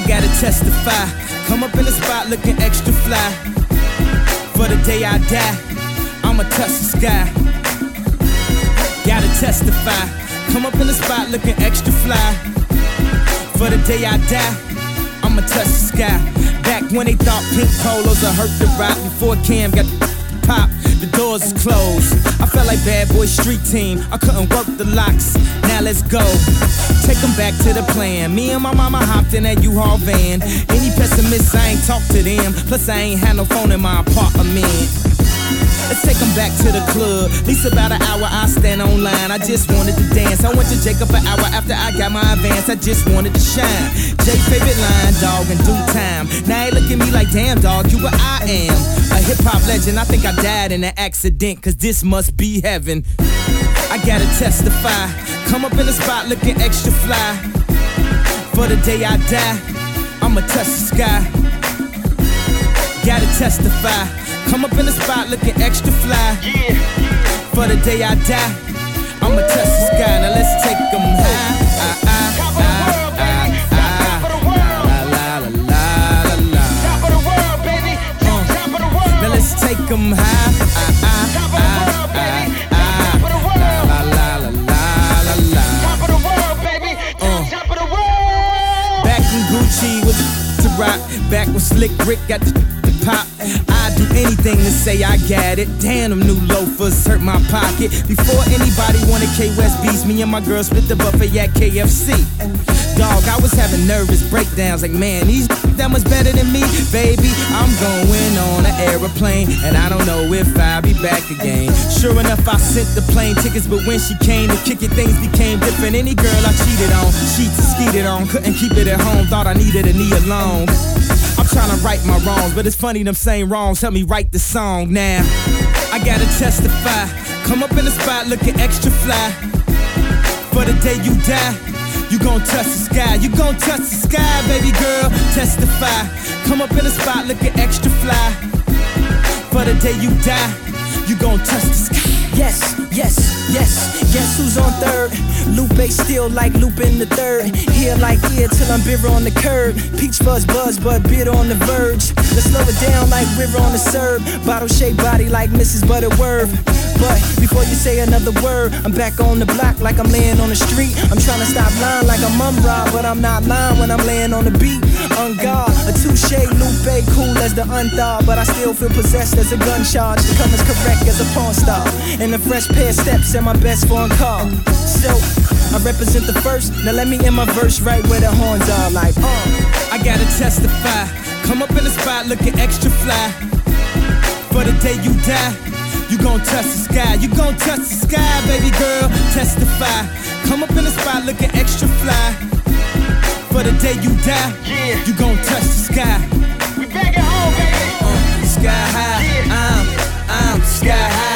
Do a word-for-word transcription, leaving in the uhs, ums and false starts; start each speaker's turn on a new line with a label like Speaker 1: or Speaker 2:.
Speaker 1: gotta testify. Come up in the spot looking extra fly. For the day I die, I'ma touch the sky. Gotta testify. Come up in the spot looking extra fly. For the day I die, I'ma touch the sky. Back when they thought pink polos would hurt the rock. Before Cam got the pop, the doors is closed. I felt like Bad Boy Street Team. I couldn't work the locks. Now let's go. Take them back to the plan. Me and my mama hopped in that U-Haul van. Any pessimists, I ain't talk to them. Plus I ain't had no phone in my apartment. Let's take them back to the club. At least about an hour I stand online. I just wanted to dance. I went to Jacob an hour after I got my advance. I just wanted to shine. Jay favorite line, dog, in due time. Now they look at me like, damn, dog, you what I am. A hip-hop legend. I think I died in an accident, cause this must be heaven. I gotta testify. Come up in the spot looking extra fly. For the day I die, I'ma touch the sky. Gotta testify. Come up in the spot looking extra fly. Yeah. For the day I die, I'ma touch the sky. Now let's take them high. Ah, ah, ah, ah, ah. La, la, la, la, la. Top of the world, baby. Top of the world. Now let's take them high. Ah, ah, ah, ah, ah. Top of the world. La, la, la, la, la, la. Top of the world, baby. Top of the world. Back in Gucci with the rock. Back when Slick Rick got the pop. I'd do anything to say I got it. Damn, them new loafers hurt my pocket. Before anybody wanted K-West beats, me and my girl split the buffet at K F C. Dog, I was having nervous breakdowns like, man, these that much better than me. Baby, I'm going on an aeroplane, and I don't know if I'll be back again. Sure enough, I sent the plane tickets, but when she came to kick it, things became different. Any girl I cheated on, sheets and skeeted on, couldn't keep it at home, thought I needed a knee alone. I'm tryna right my wrongs, but it's funny them same wrongs help me write the song now. I gotta testify. Come up in the spot looking extra fly. For the day you die, you gon' touch the sky. You gon' touch the sky, baby girl. Testify. Come up in the spot looking extra fly. For the day you die, you gon' touch the sky.
Speaker 2: Yes, yes, yes. Guess who's on third? Lupe still like Lupin the third. Here like here till I'm bitter on the curb. Peach fuzz buzz, but bitter on the verge. Let's slow it down like river on the serve. Bottle shaped body like Missus Butterworth. But before you say another word, I'm back on the block like I'm laying on the street. I'm trying to stop lying like I'm Mum-Ra, but I'm not lying when I'm laying on the beat. On guard, a touche, Lupe, cool as the unthaw, but I still feel possessed as a gun charge. To come as correct as a porn star. And a fresh pair of steps and my best foreign car. So, I represent the first, now let me end my verse right where the horns are like, uh.
Speaker 1: I gotta testify. Come up in the spot looking extra fly. For the day you die, you gon' touch the sky. You gon' touch the sky, baby girl. Testify. Come up in the spot looking extra fly. For the day you die, yeah. You gon' touch the sky.
Speaker 2: We back at home, baby.
Speaker 1: Uh, sky high, yeah. I'm, I'm sky high.